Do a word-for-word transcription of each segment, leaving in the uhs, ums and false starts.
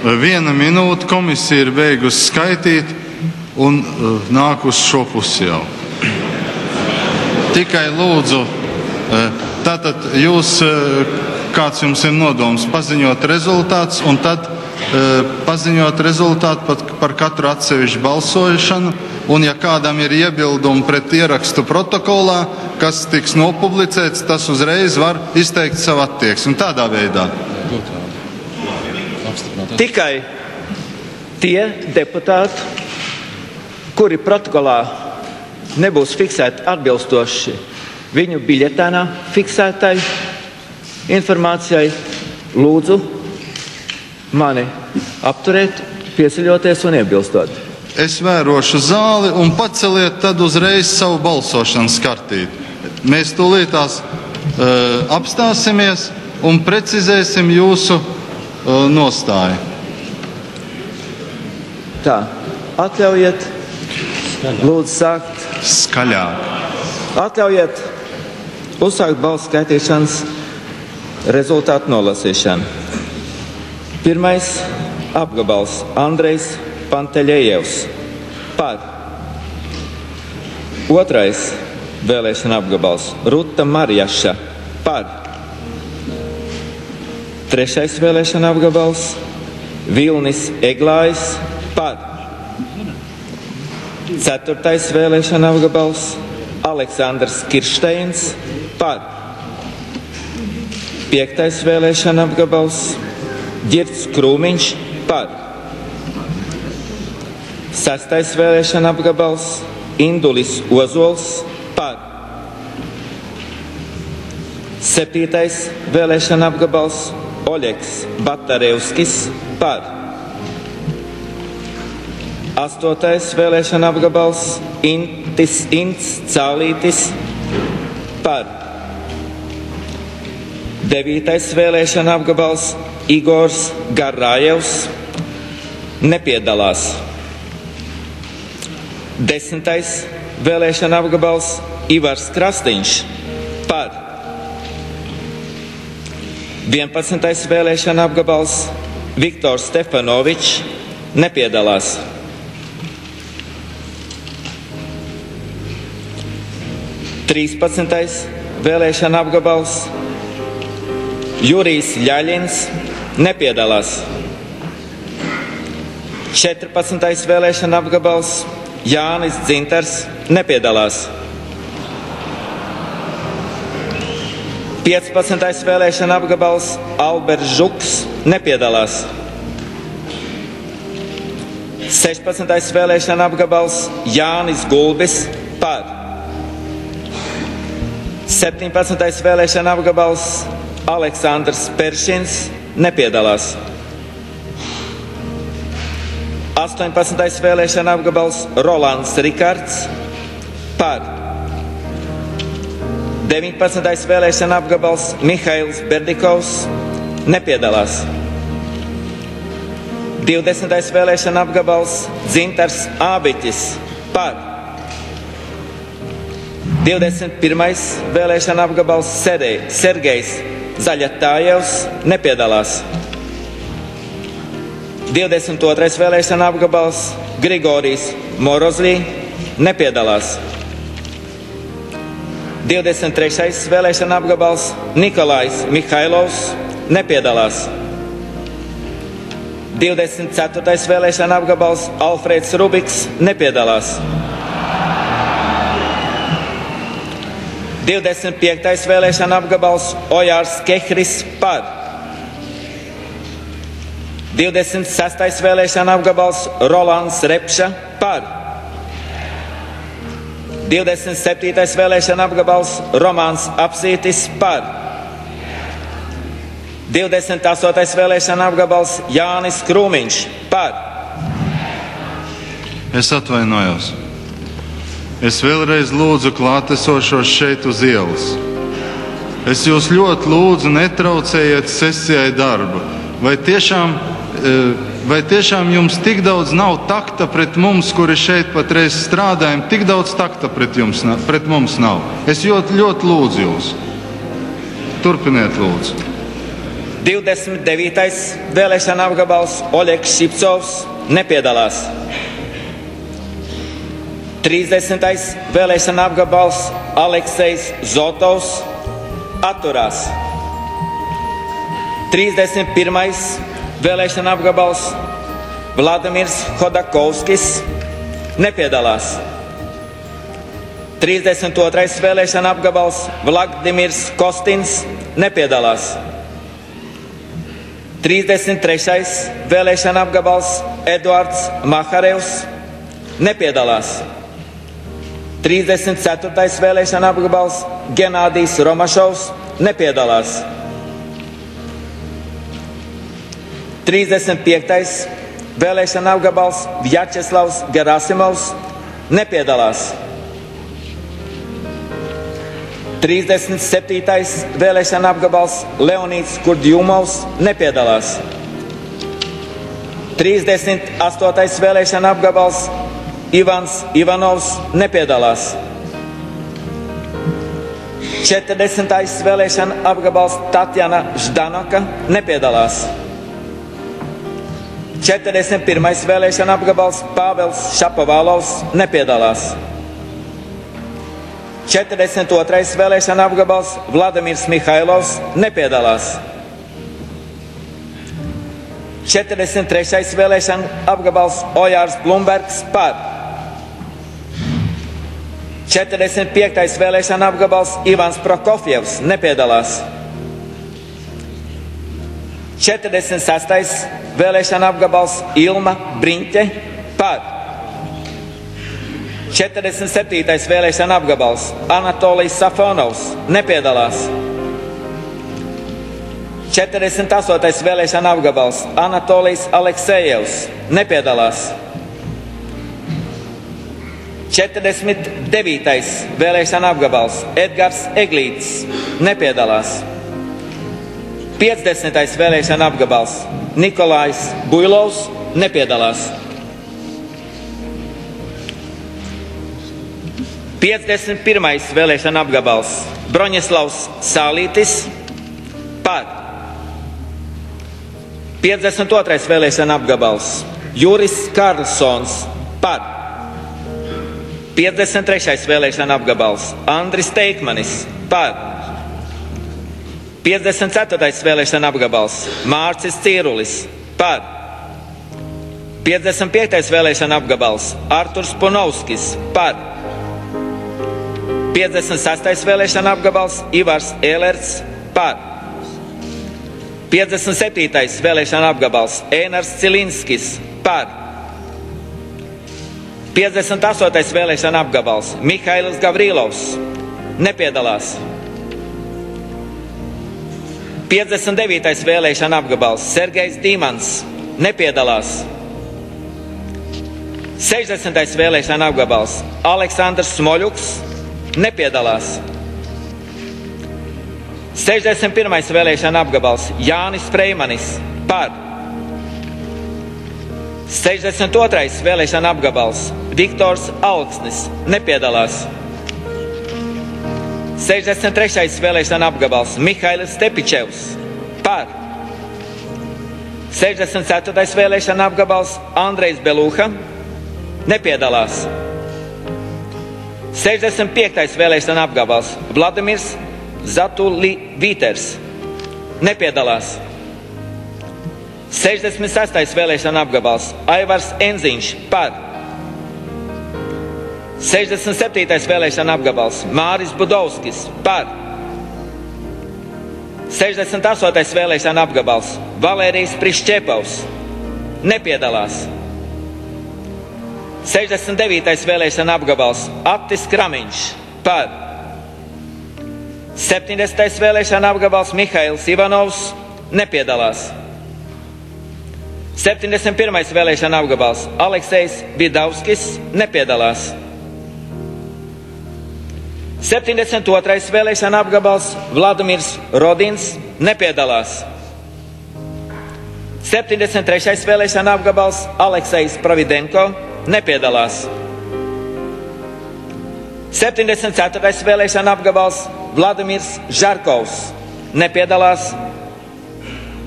viena minūte, komisija ir beigusi skaitīt un uh, nāk uz šo pusi jau. Tikai lūdzu, uh, tātad jūs, uh, kāds jums ir nodoms, paziņot rezultātus un tad uh, paziņot rezultātu pat par katru atsevišķu balsošanu. Un ja kādam ir iebildumi pret ierakstu protokolā, kas tiks nopublicēts, tas uzreiz var izteikt savu attieksmi. Tādā veidā. Tikai tie deputāti, kuri protokolā nebūs fiksēti atbilstoši viņu biļetēnā fiksētai informācijai, lūdzu mani apturēt, piesaļoties un iebilstot. Es vērošu zāli un paceliet tad uzreiz savu balsošanas kartīti. Mēs tūlītās uh, apstāsimies un precizēsim jūsu uh, nostāju. Tā, atļaujiet, lūdzu sākt. Skaļāk. Atļaujiet uzsākt balsu skaitīšanas rezultātu nolasīšanu. Pirmais apgabals Andrejs Panteļejevs par. Otrais vēlēšana apgabals Ruta Marjaša par. Trešais vēlēšana apgabals Vilnis Eglājs par. Ceturtais vēlēšana apgabals Aleksandrs Kiršteins par. Piektais vēlēšana apgabals Ģirds Krūmiņš par. Sestais vēlēšana apgabals Indulis Ozols par. Septītais vēlēšana apgabals Oļegs Batarevskis par. Astotais vēlēšana apgabals Intis Ints Cālītis par. Devītais vēlēšana apgabals Igors Garājevs nepiedalās. Desmitais vēlēšana apgabals Ivars Krastīņš par. Vienpadsmitais vēlēšana apgabals Viktors Stefanovičs nepiedalās. Trīspadsmitais vēlēšana apgabals Jurijs Ļaļins nepiedalās. Četrpadsmitais vēlēšana apgabals Jānis Dzintars nepiedalās. piecpadsmitais vēlēšana apgabals Alberts Žuks nepiedalās. sešpadsmitais vēlēšana apgabals Jānis Gulbis par. septiņpadsmitais vēlēšana apgabals Aleksandrs Peršins nepiedalās. astoņpadsmitais vēlēšana apgabals Rolands Rikards par. deviņpadsmitais vēlēšana apgabals Mihails Berdikovs nepiedalās. divdesmitais vēlēšana apgabals Dzintars Ābiķis par. divdesmit pirmais vēlēšana apgabals Sergejs Zaļatājevs nepiedalās. divdesmit otrais vēlēšana apgabals Grigorijs Morozlī nepiedalās. divdesmit trešais vēlēšana apgabals Nikolajs Mihailovs nepiedalās. divdesmit ceturtais vēlēšana apgabals Alfrēds Rubiks nepiedalās. divdesmit piektais vēlēšana apgabals Ojārs Kehris par. divdesmit sestais vēlēšana apgabals Rolands Repša par. divdesmit septītais vēlēšana apgabals Romāns Apsītis par. divdesmit astotais vēlēšana apgabals Jānis Krūmiņš par. Es atvainojos. Es vēlreiz lūdzu klātesošos šeit uz ielas. Es jūs ļoti lūdzu netraucējiet sesijai darbu. Vai tiešām, vai tiešām jums tik daudz nav takta pret mums, kuri šeit patreiz strādājam, tik daudz takta pret, jums, pret mums nav? Es ļoti, ļoti lūdzu jūs. Turpiniet lūdzu. divdesmit devītais vēlēšana apgabals Oļegs Šipcovs nepiedalās. trīsdesmitais vēlēšana apgabals Aleksejs Zotovs atturās. trīsdesmit pirmais vēlēšana apgabals Vladimirs Hodakovskis nepiedalās. trīsdesmit otrais vēlēšana apgabals Vladimirs Kostins nepiedalās. trīsdesmit trešais vēlēšana apgabals Eduards Maharevs nepiedalās. trīsdesmit ceturtais vēlēšana apgabals Genādijs Romašovs nepiedalās. trīsdesmit piektais vēlēšana apgabals Vjačeslavs Gerasimovs nepiedalās. trīsdesmit septītais vēlēšana apgabals Leonīds Kurdjumovs nepiedalās. trīsdesmit astotais vēlēšana apgabals Ivans Ivanovs nepiedalās. četrdesmitais vēlēšana apgabals Tatjana Ždanoka nepiedalās. četrdesmit pirmais vēlēšana apgabals Pāvels Šapovalovs nepiedalās. četrdesmit otrais vēlēšana apgabals Vladimirs Mihailovs nepiedalās. četrdesmit trešais vēlēšana apgabals Ojārs Blumbergs par. četrdesmit piektais vēlēšana apgabals Ivans Prokofjevs nepiedalās. četrdesmit sestais vēlēšana apgabals Ilma Briņķe par. četrdesmit septītais vēlēšana apgabals Anatolijs Safonovs nepiedalās. četrdesmit astotais vēlēšana apgabals Anatolijs Aleksejevs nepiedalās. četrdesmit devītais vēlēšana apgabals Edgars Eglītis nepiedalās. piecdesmitais vēlēšana apgabals Nikolājs Builovs nepiedalās. piecdesmit pirmais vēlēšana apgabals Broņislavs Sālītis par. piecdesmit otrais vēlēšana apgabals Juris Karlsons par. piecdesmit trešais vēlēšana apgabals Andris Teikmanis par. piecdesmit ceturtais vēlēšana apgabals Mārcis Cīrulis par. piecdesmit piektais vēlēšana apgabals Arturs Punovskis par. piecdesmit sestais vēlēšana apgabals Ivars Ēlerts par. piecdesmit septītais vēlēšana apgabals Ēnars Cilinskis par. piecdesmit astotais vēlēšana apgabals Mihailis Gavrilovs nepiedalās. piecdesmit devītais vēlēšana apgabals Sergejs Dīmans nepiedalās. sešdesmitais vēlēšana apgabals Aleksandrs Smoļuks nepiedalās. sešdesmit pirmais vēlēšana apgabals Jānis Freimanis par. sešdesmit otrais vēlēšana apgabals Viktors Alksnis nepiedalās. sešdesmit trešais vēlēšana apgabals Mihailis Tepičevs par. sešdesmit ceturtais vēlēšana apgabals Andrejs Belūha nepiedalās. sešdesmit piektais vēlēšana apgabals Vladimirs Zatulīters nepiedalās. sešdesmit sestais vēlēšana apgabals Aivars Enziņš par. sešdesmit septītais vēlēšana apgabals Māris Budovskis par. sešdesmit astotais vēlēšana apgabals Valērijs Prišķepovs nepiedalās. sešdesmit devītais vēlēšana apgabals Attis Kramiņš par. septiņdesmitais vēlēšana apgabals Mihails Ivanovs nepiedalās. septiņdesmit pirmais vēlēšana apgabals Aleksejs Vidavskis nepiedalās. septiņdesmit otrais vēlēšana apgabals Vladimirs Rodins nepiedalās. septiņdesmit trešais vēlēšana apgabals Aleksejs Pravidenko nepiedalās. septiņdesmit ceturtais vēlēšana apgabals Vladimirs Žarkovs nepiedalās.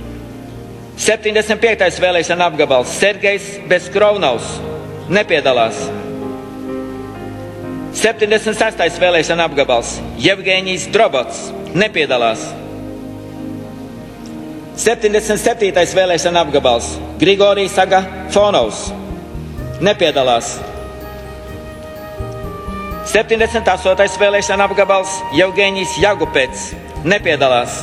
septiņdesmit piektais vēlēšana apgabals Sergejs Beskrovnovs. Nepiedalās. septiņdesmit sestais vēlēšana apgabals Jevgeņijs Drobots. Nepiedalās. septiņdesmit septītais vēlēšana apgabals Grigorijs Agafonovs. Nepiedalās. septiņdesmit astotais vēlēšana apgabals Jevgeņijs Jagupets. Nepiedalās.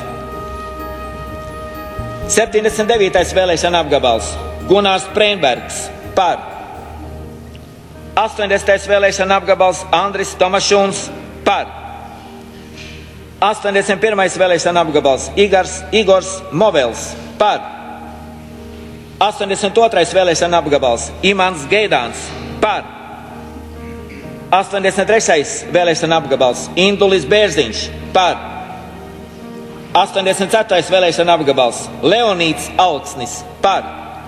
septiņdesmit devītais vēlēšana apgabals Gunārs Prēnbergs. Par. astoņdesmitais vēlēšana apgabals Andris Tomašūns. Par. astoņdesmit pirmais vēlēšana apgabals Igors, Igors Movels. Par. astoņdesmit otrais vēlēšana apgabals Imants Geidāns. Par. astoņdesmit trešais vēlēšana apgabals Indulis Bērziņš. Par. astoņdesmit ceturtais vēlēšana apgabals Leonīds Alksnis. Par.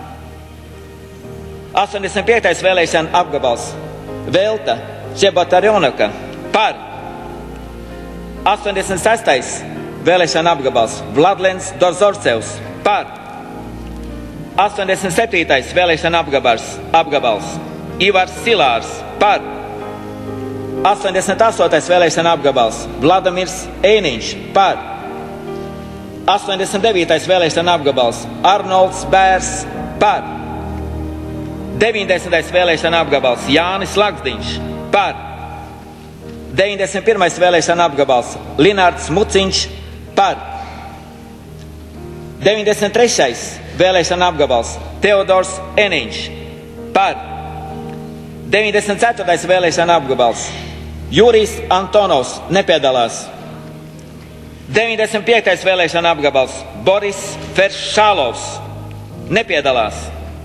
astoņdesmit piektais vēlēšana apgabals Velta Čebotarjonovka. Par. astoņdesmit sestais vēlēšana apgabals Vladlens Dorzorcevs. Par. astoņdesmit septītais vēlēšana apgabals, apgabals Ivars Silārs. Par. astoņdesmit astotais vēlēšana apgabals Vladimirs Ēniņš. Par. astoņdesmit devītais vēlēšana apgabals Arnolds Bērs. Par. deviņdesmitais vēlēšana apgabals Jānis Lagzdiņš. Par. deviņdesmit pirmais vēlēšana apgabals Linārds Muciņš. Par. deviņdesmit trešais vēlēšana apgabals Teodors Eniņš. Par. deviņdesmit ceturtais vēlēšana apgabals Jurijs Antonovs. Nepiedalās. deviņdesmit piektais vēlēšana apgabals Boris Feršālovs. Nepiedalās.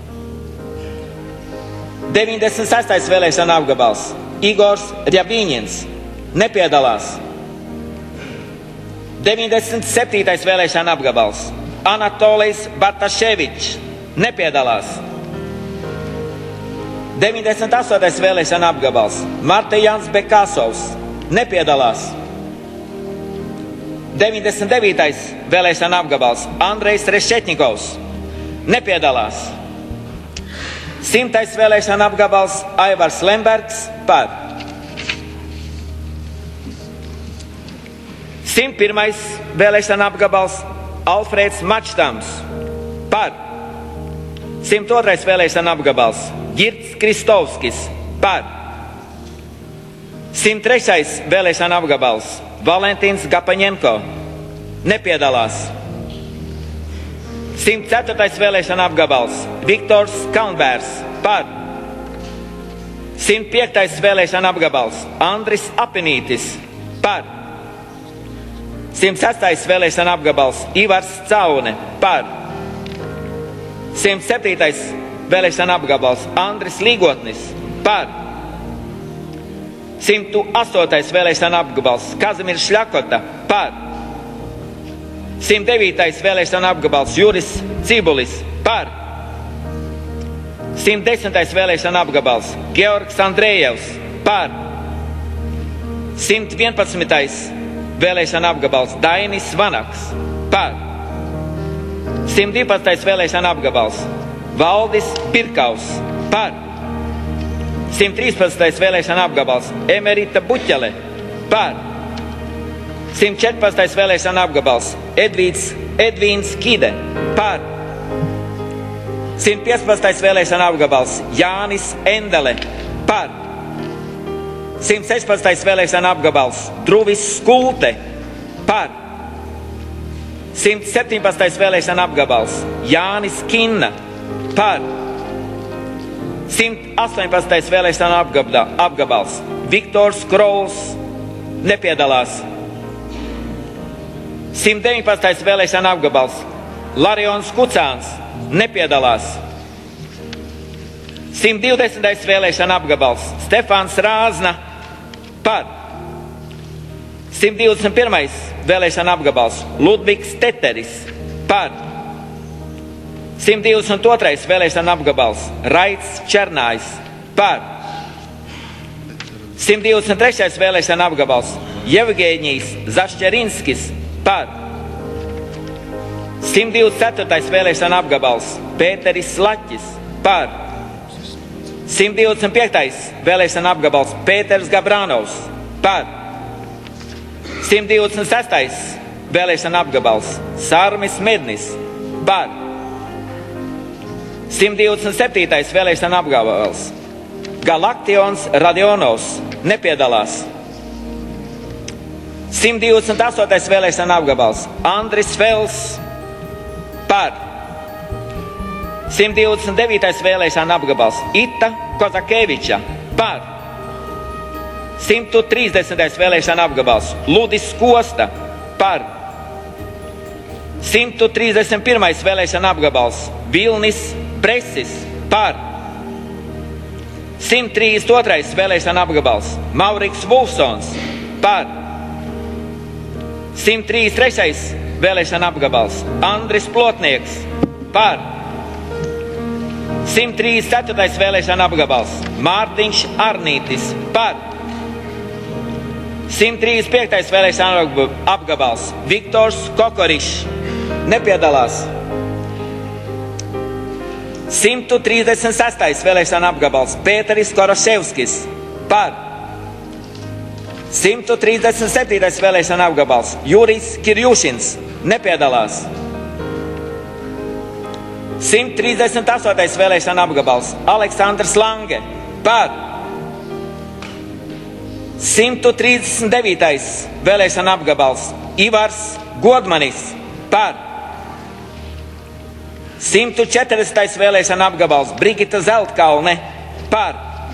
deviņdesmit sestais vēlēšana apgabals Igors Rjabīņins. Nepiedalās. deviņdesmit septītais vēlēšana apgabals Anatolijs Bartaševičs. Nepiedalās. deviņdesmit astotais vēlēšana apgabals Martijans Bekasovs. Nepiedalās. deviņdesmit devītais vēlēšana apgabals Andrejs Rešetņikovs. Nepiedalās. simtais vēlēšana apgabals Aivars Lembergs. Par. simt pirmais vēlēšana apgabals Alfrēds Mačtams. Par. simt otrais vēlēšana apgabals Girts Kristovskis. Par. simt trešais vēlēšana apgabals Valentīns Gapaņenko. Nepiedalās. simt ceturtais vēlēšana apgabals Viktors Kaunbērs. Par. simt piektais vēlēšana apgabals Andris Apinītis. Par. simt sestais vēlēšana apgabals Ivars Caune. Par. simt septītais vēlēšana apgabals Andris Līgotnis. Par. simt astotais vēlēšana apgabals Kazimirs Šļakota. Par. simt devītais vēlēšana apgabals Juris Cibulis. Par. simt desmitais vēlēšana apgabals Georgs Andrejevs. Par. simt vienpadsmitais vēlēšana apgabals Dainis Vanaks. Par. simt divpadsmitais vēlēšana apgabals Valdis Pirkaus. Par. simt trīspadsmitais vēlēšana apgabals Emerita Buķele. Par. simt četrpadsmitais vēlēšana apgabals Edvīds, Edvīns Kide. Par. simt piecpadsmitais vēlēšana apgabals Jānis Endele. Par. simt sešpadsmitais vēlēšana apgabals Druvis Skulte. Par. simt septiņpadsmitais vēlēšana apgabals Jānis Kinna. Par. simt astoņpadsmitais vēlēšana apgabda, apgabals Viktors Krols. Nepiedalās. simt deviņpadsmitais vēlēšana apgabals Larions Kucāns. Nepiedalās. simt divdesmitais vēlēšana apgabals Stefāns Rāzna. Par. simt divdesmit pirmais vēlēšana apgabals Ludvigs Teteris. Par. simt divdesmit otrais vēlēšana apgabals Raits Černājs. Par. simt divdesmit trešais vēlēšana apgabals Jevgeņijs Zašķerinskis. Par. simt divdesmit ceturtais vēlēšana apgabals Pēteris Slaķis par. simt divdesmit piektais vēlēšana apgabals Pēters Gabrānovs par. simt divdesmit sestais vēlēšana apgabals Sārmis Mednis par. simt divdesmit septītais vēlēšana apgabals Galaktions Radionovs nepiedalās. simt divdesmit astotais vēlēšana apgabals Andris Fels par. simt divdesmit devītais vēlēšana apgabals Ita Kozakeviča par. simt trīsdesmitais vēlēšana apgabals Ludis Kosta par. simt trīsdesmit pirmais vēlēšana apgabals Vilnis Presis par. simt trīsdesmit otrais vēlēšana apgabals Mauriks Vulfsons par. simt trīsdesmit trešais vēlēšana apgabals Andris Plotnieks par. simt trīsdesmit ceturtais vēlēšana apgabals Mārtiņš Arnītis par. simt trīsdesmit piektais vēlēšana apgabals Viktors Kokorišs nepiedalās. simt trīsdesmit sestais vēlēšana apgabals Pēteris Koroševskis par. simt trīsdesmit septītais vēlēšana apgabals Jurijs Kirjušins nepiedalās. simt trīsdesmit astotais vēlēšana apgabals Aleksandrs Lange par. simt trīsdesmit devītais vēlēšana apgabals Ivars Godmanis par. simt četrdesmitais vēlēšana apgabals Brigita Zeltkalne par.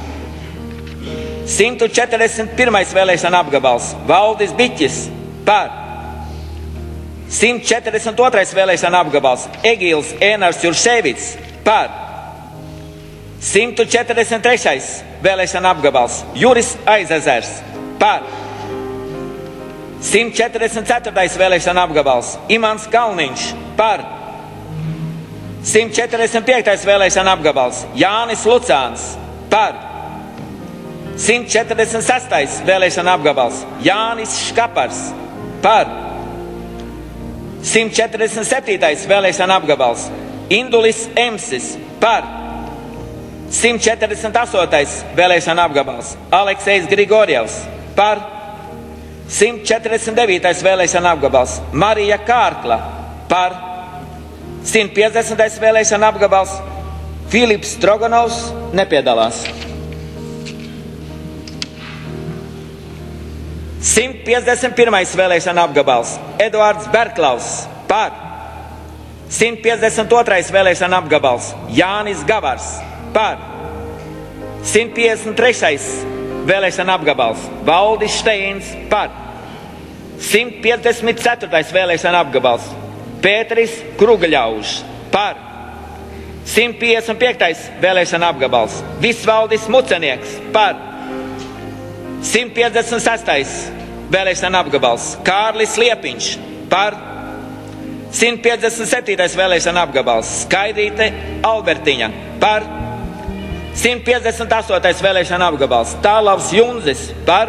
simt četrdesmit pirmais vēlēšana apgabals Valdis Biķis par. simt četrdesmit otrais vēlēšana apgabals Egīls Ēnars Juršēvits par. simt četrdesmit trešais vēlēšana apgabals Juris Aizezers par. simt četrdesmit ceturtais vēlēšana apgabals Imants Kalniņš par. simt četrdesmit piektais vēlēšana apgabals Jānis Lucāns par. simt četrdesmit sestais vēlēšana apgabals Jānis Škapars par. simt četrdesmit septītais vēlēšana apgabals Indulis Emsis par. simt četrdesmit astotais vēlēšana apgabals Aleksejs Grigorjevs par. simt četrdesmit devītais vēlēšana apgabals Marija Kārkla par. simt piecdesmitais vēlēšana apgabals Filips Stroganovs nepiedalās. simt piecdesmit pirmais vēlēšana apgabals Eduards Berklaus par. simt piecdesmit otrais vēlēšana apgabals Jānis Gavars par. simt piecdesmit trešais vēlēšana apgabals Valdis Steins par. simt piecdesmit ceturtais vēlēšana apgabals Pēteris Krugaļaužs par. simt piecdesmit piektais vēlēšana apgabals Visvaldis Mucenieks par. simt piecdesmit sestais vēlēšana apgabals Kārlis Liepiņš par. simt piecdesmit septītais vēlēšana apgabals Skaidrīte Albertiņa par. simt piecdesmit astotais vēlēšana apgabals Tālavs Junzis par.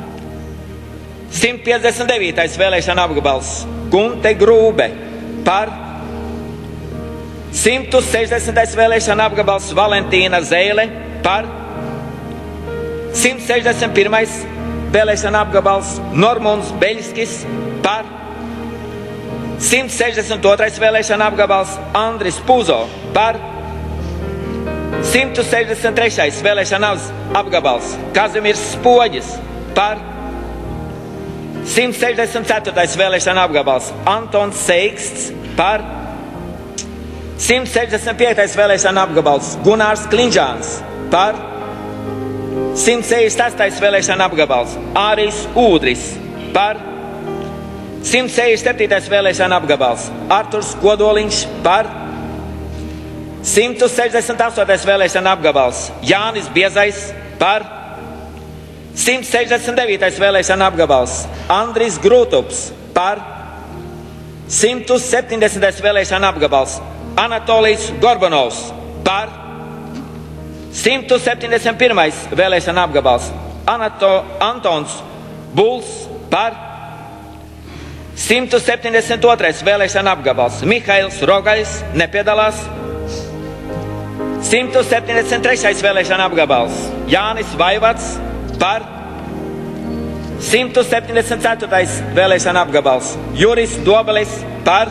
simt piecdesmit devītais vēlēšana apgabals Gunte Grūbe par. simt sešdesmitais vēlēšana apgabals Valentīna Zēle par. simt sešdesmit pirmais vēlēšana apgabals Normunds Beļskis par. simt sešdesmit otrais vēlēšana apgabals Andris Puzo par. simt sešdesmit trešais vēlēšana apgabals Kazimirs Spoģis par. simt sešdesmit ceturtais vēlēšana apgabals Antons Seiksts par. simt sešdesmit piektais vēlēšana apgabals Gunārs Klinžāns par. simt sešdesmit sestais vēlēšana apgabals Ārijs Ūdris par. simt sešdesmit septītais vēlēšana apgabals Arturs Kodoliņš par. simt sešdesmit astotais vēlēšana apgabals Jānis Biezais par. simt sešdesmit devītais vēlēšana apgabals Andris Grūtups par. simt septiņdesmitais vēlēšana apgabals Anatolijs Gorbanovs par. simt septiņdesmit pirmais vēlēšana apgabals Anato, Antons Buls par. simt septiņdesmit otrais vēlēšana apgabals Mihails Rogais nepiedalās. simt septiņdesmit trešais vēlēšana apgabals Jānis Vaivats par. simt septiņdesmit ceturtais vēlēšana apgabals Juris Dobelis par.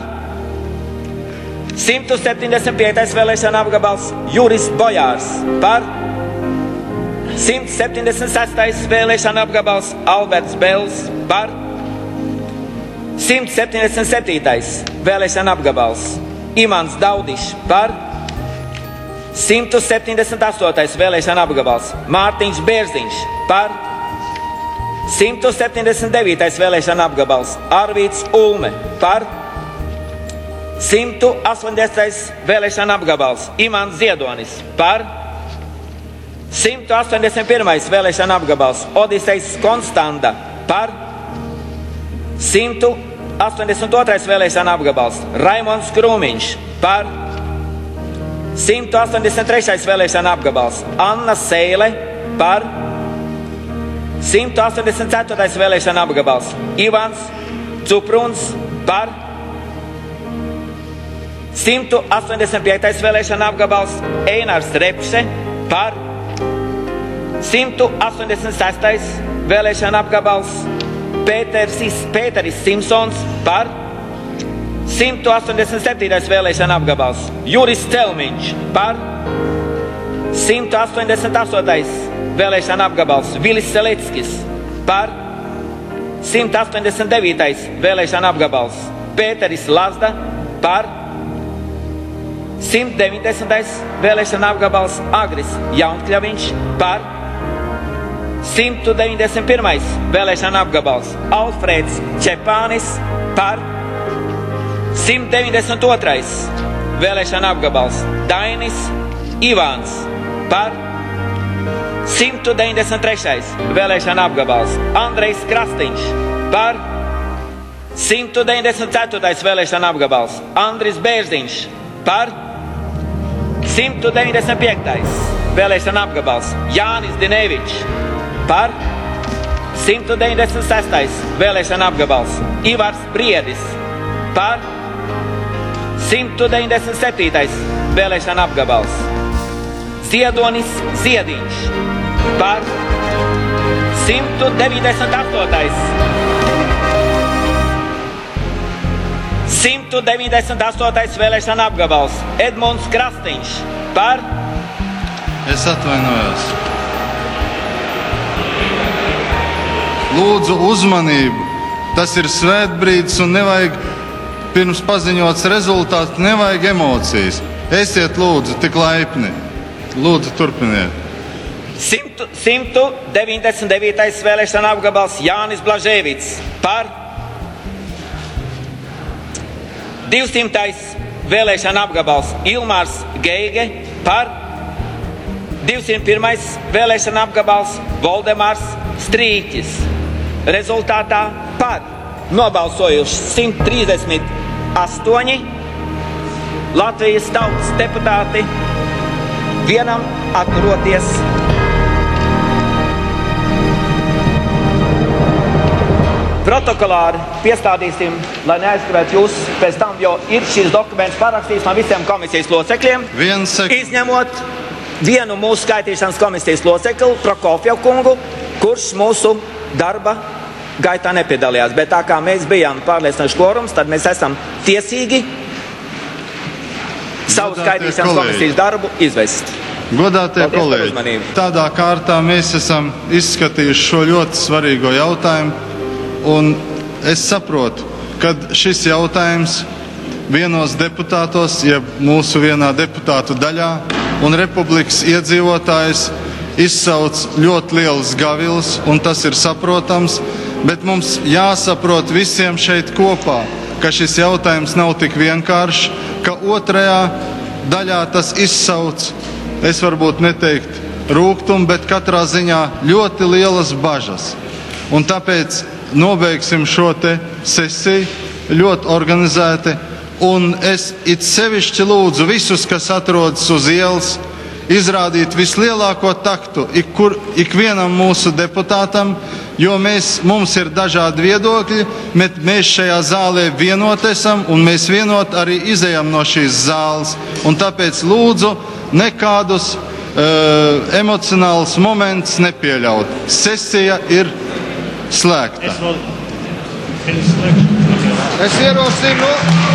simt septiņdesmit piektais vēlēšana apgabals Juris Bojārs par. simt septiņdesmit sestais vēlēšana apgabals Alberts Bels par. simt septiņdesmit septītais vēlēšana apgabals Imants Daudišs par. simt septiņdesmit astotais vēlēšana apgabals Mārtiņš Bērziņš par. simt septiņdesmit devītais vēlēšana apgabals Arvīts Ulme par. simt astoņdesmitais vēlēšana apgabals Imants Ziedonis par. simt astoņdesmit pirmais vēlēšana apgabals Odisejs Konstanda par. simt astoņdesmit otrais vēlēšana apgabals Raimons Krūmiņš par. simt astoņdesmit trešais vēlēšana apgabals Anna Seile par. simt astoņdesmit ceturtais vēlēšana apgabals Ivans Cupruns par. simt astoņdesmit piektais vēlēšana apgabals Einars Repše par. simt astoņdesmit sestais vēlēšana apgabals Pēteris, Pēteris Simpsons par. simt astoņdesmit septītais vēlēšana apgabals Juris Celmiņš par. simt astoņdesmit astotais vēlēšana apgabals Vilis Seleckis par. simt astoņdesmit devītais vēlēšana apgabals Pēteris Lazda par. simt deviņdesmitais vēlēšana apgabals Agris Jaunkļaviņš par. simt deviņdesmit pirmais vēlēšana apgabals Alfrēds Čepānis par. simt deviņdesmit otrais vēlēšana apgabals Dainis Ivāns par. simt deviņdesmit trešais vēlēšana apgabals Andrejs Krastiņš par. simt deviņdesmit ceturtais vēlēšana apgabals Andris Bērziņš par. simt deviņdesmit piektais vēlēšana apgabals Jānis Dinevičs par. simt deviņdesmit sestais vēlēšana apgabals Ivars Briedis par. simt deviņdesmit septītais vēlēšana apgabals Ziedonis Ziediņš par. simt deviņdesmit astotais simt deviņdesmit astotais vēlēšana apgabals Edmunds Krastiņš par. Es atvainojos. Lūdzu uzmanību. Tas ir svētbrīdis un nevajag pirms paziņots rezultāts, nevajag emocijas. Esiet lūdzu tik laipni. Lūdzu turpiniet. simt deviņdesmit devītais vēlēšana apgabals Jānis Blažēvits par. divsimtais vēlēšana apgabals Ilmārs Geige par. divsimt pirmais vēlēšana apgabals Voldemārs Strīķis. Rezultātā par nobalsojuši simt trīsdesmit astoņi Latvijas tautas deputāti, vienam atturoties. Protokolāri piestādīsim, lai neaizskavētu jūs pēc tam, jo ir šis dokuments parakstīts no visiem komisijas locekļiem, Viens sek... izņemot vienu mūsu skaitīšanas komisijas locekli, Prokofjevu kungu, kurš mūsu darba gaitā nepiedalījās. Bet tā kā mēs bijām pārliecinoši kvorums, tad mēs esam tiesīgi savu Godātie skaitīšanas kolēģi. komisijas darbu izvest. Godātie Paldies par kolēģi, uzmanību. tādā kārtā mēs esam izskatījuši šo ļoti svarīgo jautājumu, un es saprotu, ka šis jautājums vienos deputātos, jeb mūsu vienā deputātu daļā, un republikas iedzīvotājs izsauc ļoti liels gavilis, un tas ir saprotams, bet mums jāsaprot visiem šeit kopā, ka šis jautājums nav tik vienkāršs, ka otrajā daļā tas izsauc, es varbūt neteikt rūgtumu, bet katrā ziņā ļoti lielas bažas. Un tāpēc nobeigsim šo te sesiju ļoti organizēti, un es it sevišķi lūdzu visus, kas atrodas uz ielas, izrādīt vislielāko taktu ikkur, ikvienam mūsu deputātam, jo mēs, mums ir dažādi viedokļi, bet mēs šajā zālē vienot esam un mēs vienot arī izejam no šīs zāles. Un tāpēc lūdzu nekādus uh, emocionālus momentus nepieļaut. Sesija ir slēgta. Es vēl pirms slēgšanas. Es ierosinu.